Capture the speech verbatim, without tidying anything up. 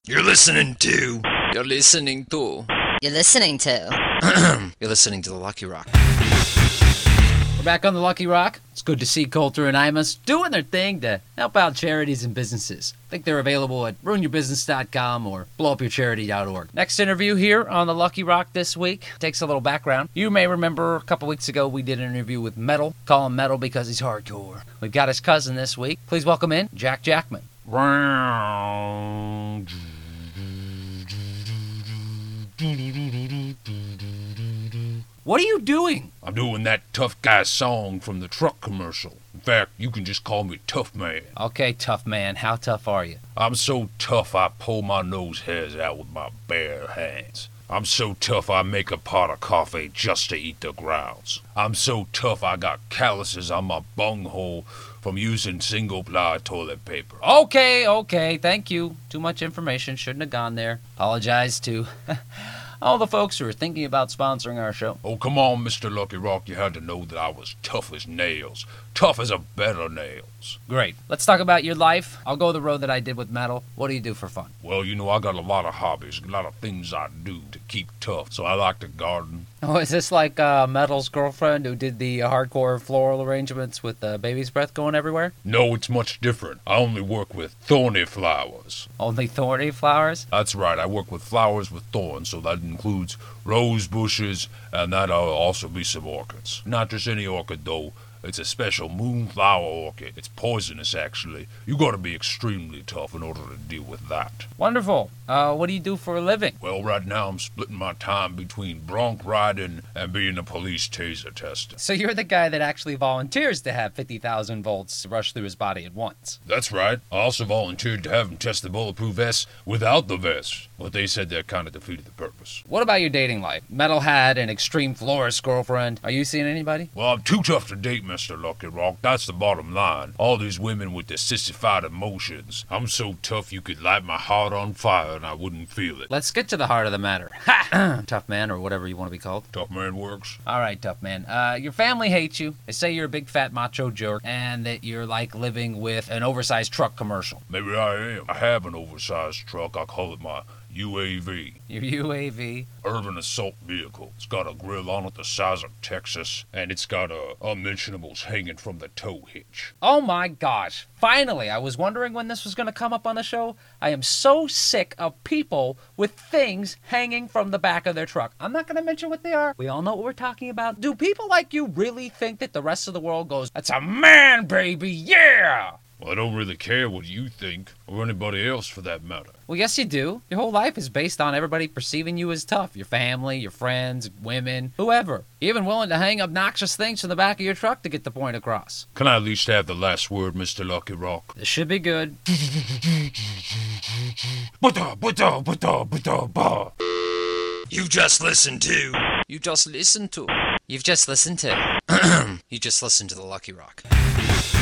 You're listening to. You're listening to. You're listening to. You're listening to the Lucky Rock. We're back on the Lucky Rock. It's good to see Coulter and Imus doing their thing to help out charities and businesses. I think they're available at ruin your business dot com or blow up your charity dot org. Next interview here on the Lucky Rock this week takes a little background. You may remember a couple weeks ago we did an interview with Metal. Call him Metal because he's hardcore. We've got his cousin this week. Please welcome in Jack Jackman. What are you doing? I'm doing that tough guy song from the truck commercial. In fact, you can just call me Tough Man. Okay, tough man. How tough are you? I'm so tough I pull my nose hairs out with my bare hands. I'm so tough I make a pot of coffee just to eat the grounds. I'm so tough I got calluses on my bunghole from using single-ply toilet paper. Okay, okay. Thank you. Too much information. Shouldn't have gone there. Apologize to all the folks who are thinking about sponsoring our show. Oh, come on, Mister Lucky Rock. You had to know that I was tough as nails. Tough as a bed of nails. Great. Let's talk about your life. I'll go the road that I did with Metal. What do you do for fun? Well, you know, I got a lot of hobbies, a lot of things I do to keep tough. So I like to garden. Oh, is this like uh, Metal's girlfriend who did the uh, hardcore floral arrangements with uh, baby's breath going everywhere? No, it's much different. I only work with thorny flowers. Only thorny flowers? That's right. I work with flowers with thorns, so that includes rose bushes, and that'll also be some orchids. Not just any orchid, though. It's a special moonflower orchid. It's poisonous, actually. You gotta be extremely tough in order to deal with that. Wonderful. Uh, what do you do for a living? Well, right now I'm splitting my time between bronc riding and being a police taser tester. So you're the guy that actually volunteers to have fifty thousand volts rush through his body at once. That's right. I also volunteered to have him test the bulletproof vest without the vest, but they said that kind of defeated the purpose. What about your dating life? Metal had an extreme florist girlfriend. Are you seeing anybody? Well, I'm too tough to date, Mister Lucky Rock. That's the bottom line. All these women with their sissified emotions. I'm so tough you could light my heart on fire and I wouldn't feel it. Let's get to the heart of the matter. Ha! Tough man, or whatever you want to be called. Tough man works. All right, tough man. Uh, your family hates you. They say you're a big fat macho jerk and that you're like living with an oversized truck commercial. Maybe I am. I have an oversized truck. I call it my U A V. Your U A V? Urban Assault Vehicle. It's got a grill on it the size of Texas, and it's got uh, unmentionables hanging from the tow hitch. Oh my gosh. Finally, I was wondering when this was going to come up on the show. I am so sick of people with things hanging from the back of their truck. I'm not going to mention what they are. We all know what we're talking about. Do people like you really think that the rest of the world goes, "That's a man, baby, yeah"? Well, I don't really care what you think, or anybody else for that matter. Well, yes, you do. Your whole life is based on everybody perceiving you as tough. Your family, your friends, women, whoever. You're even willing to hang obnoxious things from the back of your truck to get the point across. Can I at least have the last word, Mister Lucky Rock? This should be good. You just listened to. You just listened to. You've just listened to. You just listened to the Lucky Rock.